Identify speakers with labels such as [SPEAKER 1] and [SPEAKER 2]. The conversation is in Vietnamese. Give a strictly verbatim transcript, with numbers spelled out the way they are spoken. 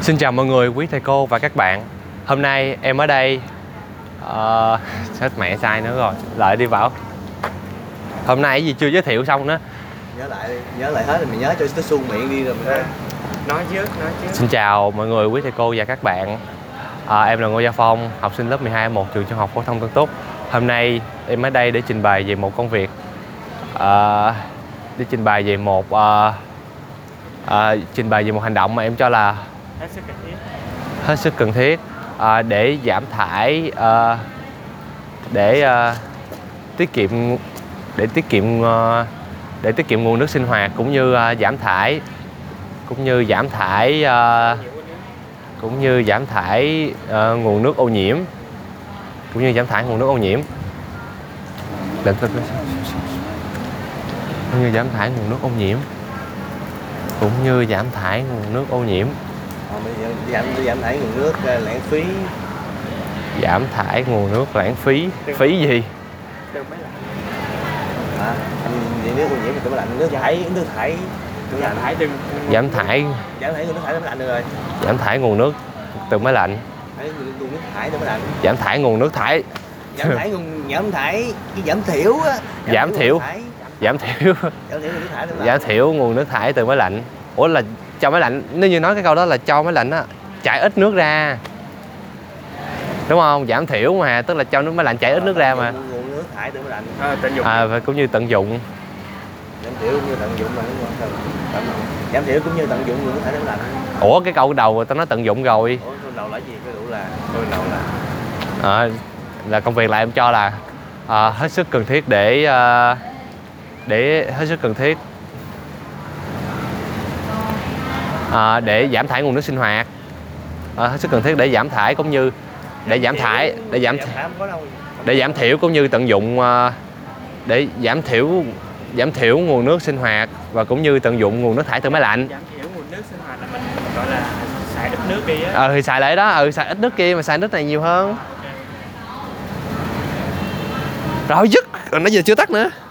[SPEAKER 1] Xin chào mọi người, quý thầy cô và các bạn. Hôm nay em ở đây uh, Chết mẹ sai nữa rồi, lại đi vào. Hôm nay cái gì chưa giới thiệu xong nữa.
[SPEAKER 2] Nhớ lại đi, nhớ lại hết rồi mình nhớ cho nó suông miệng đi rồi mình nói. Nói chứ, nói chứ.
[SPEAKER 1] Xin chào mọi người, quý thầy cô và các bạn. à, Em là Ngô Gia Phong, học sinh lớp mười hai một trường trung học phổ thông Tân Túc. Hôm nay em ở đây để trình bày về một công việc uh, Để trình bày về một uh, uh, Trình bày về một hành động mà em cho là
[SPEAKER 3] hết sức cần thiết,
[SPEAKER 1] hết sức cần thiết uh, để giảm thải, uh, để uh, tiết kiệm để tiết kiệm uh, để tiết kiệm nguồn nước sinh hoạt, cũng như uh, giảm thải cũng như giảm thải uh, cũng như giảm thải uh, nguồn nước ô nhiễm cũng như giảm thải nguồn nước ô nhiễm cũng như giảm thải nguồn nước ô nhiễm cũng như giảm thải nguồn nước ô nhiễm
[SPEAKER 2] giảm giảm thải nguồn nước lãng phí
[SPEAKER 1] giảm thải nguồn nước lãng phí phí gì
[SPEAKER 3] từ máy lạnh.
[SPEAKER 2] À, vậy nước ô nhiễm thì từ máy lạnh, nước thải nước thải
[SPEAKER 3] Giảm thải đừng
[SPEAKER 1] giảm thải
[SPEAKER 2] giảm thải nguồn nước thải từ máy lạnh được rồi.
[SPEAKER 1] giảm thải nguồn nước từ máy lạnh
[SPEAKER 2] Nguồn nước thải từ máy lạnh.
[SPEAKER 1] giảm thải nguồn nước thải
[SPEAKER 2] Giảm thải nguồn giảm thải cái giảm thiểu á.
[SPEAKER 1] Giảm thiểu. giảm thiểu
[SPEAKER 2] Giảm thiểu nguồn nước thải từ máy lạnh.
[SPEAKER 1] giảm thiểu nguồn nước thải từ máy lạnh. Ủa là cho máy lạnh, nếu như nói cái câu đó là cho máy lạnh á chảy ít nước ra, đúng không? Giảm thiểu mà, tức là cho nước máy lạnh chảy ít nước ra mà.
[SPEAKER 2] Nguồn nước thải từ máy lạnh.
[SPEAKER 3] à, tận dụng.
[SPEAKER 1] À, và cũng như tận dụng.
[SPEAKER 2] Giảm thiểu cũng như tận dụng mà giảm thiểu cũng như tận dụng nguồn nước thải từ máy lạnh.
[SPEAKER 1] Ủa cái câu đầu tao nói tận dụng rồi.
[SPEAKER 2] Ủa câu đầu là gì? Câu đầu là câu đầu là
[SPEAKER 1] À, là công việc là em cho là à, hết sức cần thiết để à, để hết sức cần thiết à, để giảm thải nguồn nước sinh hoạt, à, hết sức cần thiết để giảm thải cũng như để giảm thải để giảm để giảm thiểu cũng như tận dụng, à, để giảm thiểu giảm thiểu nguồn nước sinh hoạt và cũng như tận dụng nguồn nước thải từ máy lạnh.
[SPEAKER 3] Giảm thiểu nguồn nước sinh hoạt là mình gọi là xài ít nước đi á.
[SPEAKER 1] Ờ thì xài lại đó, ừ xài ít nước kia mà xài nước này nhiều hơn. Rồi dứt, rồi nãy giờ chưa tắt nữa.